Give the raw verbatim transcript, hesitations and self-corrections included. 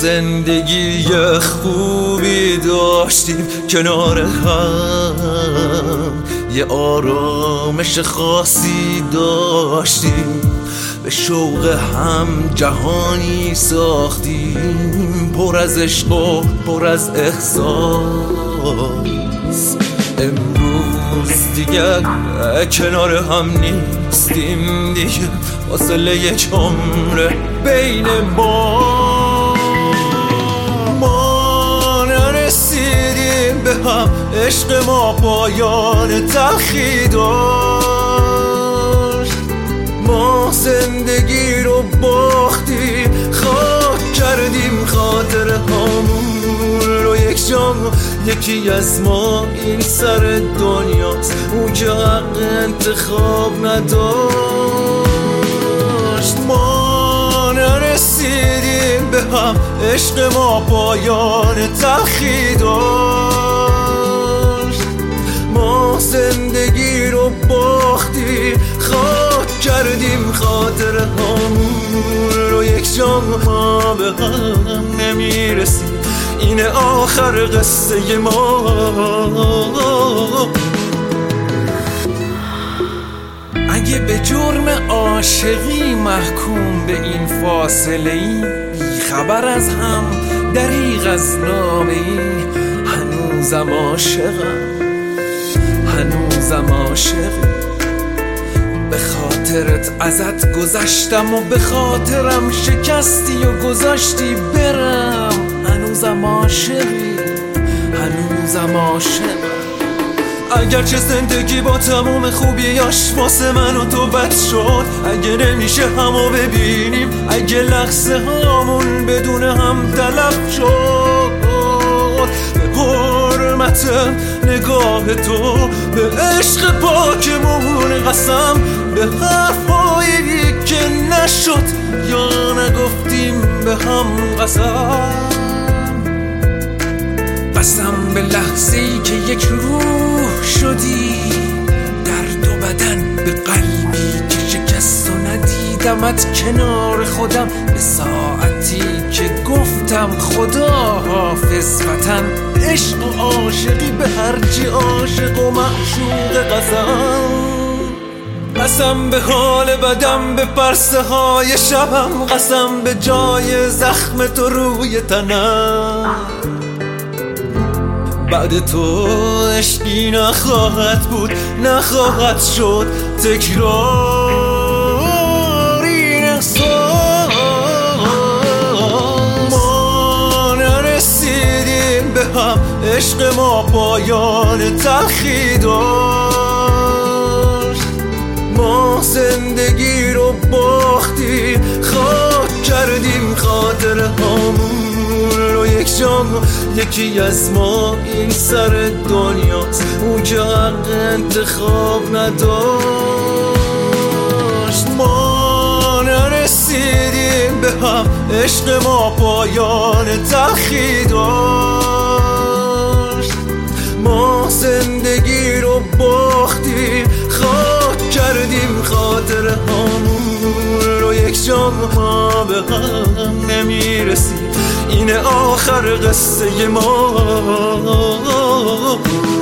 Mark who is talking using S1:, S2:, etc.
S1: زندگی خوبی داشتیم کنار هم، یه آرامش خاصی داشتیم، به شوق هم جهانی ساختیم، پر از عشق و پر از احساس. امروز دیگر کنار هم نیستیم، دیگه فاصله یک عمر بین ما. ما نرسیدیم به هم، عشق ما پایان تلخی داشت. ما زندگی رو باختیم، خاک کردیم خاطر همون رو یک جا. یکی از ما این سر دنیاست، اون که حق انتخاب نداشت. ما نرسیدیم به هم، عشق ما پایان تلخی داشت. ما زندگی رو باختیم، خاک کردیم خاطر همون رو یک جا. ما به هم نمیرسیم، اینه آخر قصه ما. اگه به جرم عاشقی محکوم به این فاصله ای، بی خبر از هم دریغ از نامه ای، هنوزم عاشقم، هنوزم عاشقم. به خاطرت ازت گذشتم و به خاطرم شکستی و گذاشتی برم. هنوزم عاشقی، هنوزم عاشقم. اگرچه زندگی با تموم خوبیاش واسه من و تو بد شد، اگه نمیشه همو ببینیم، اگه لحظه هامون بدون هم تلف شد، به حرمت نگاه تو، به عشق پاکمون قسم، به حرفایی که نشد یا نگفتیم به هم قسم. قسم به لحظه‌ای که یک روح شدی، درد و بدن به قلبی که شکست و ندیدمت کنار خودم، به ساعتی که گفتم خدا حافظ وطن. عشق و عاشقی به هرچی عاشق و معشوق قسم. قسم به حال بدم، به پرسه های شبم، قسم به جای زخم تو روی تنم. بعد تو عشقی نخواهد بود، نخواهد شد تکرار این احساس. ما نرسیدیم به هم، عشق ما پایان تلخی داشت. ما زندگی رو باختیم، خاک کردیم خاطر همون رو یک جا. یکی از ما این سر دنیاست، اون که حق انتخاب نداشت. ما نرسیدیم به هم، عشق ما پایان تلخی داشت. ما زندگی رو باختیم، خاک کردیم خاطر همون رو یک جا. ما به هم نمیرسیم، اینه آخر قصه ما.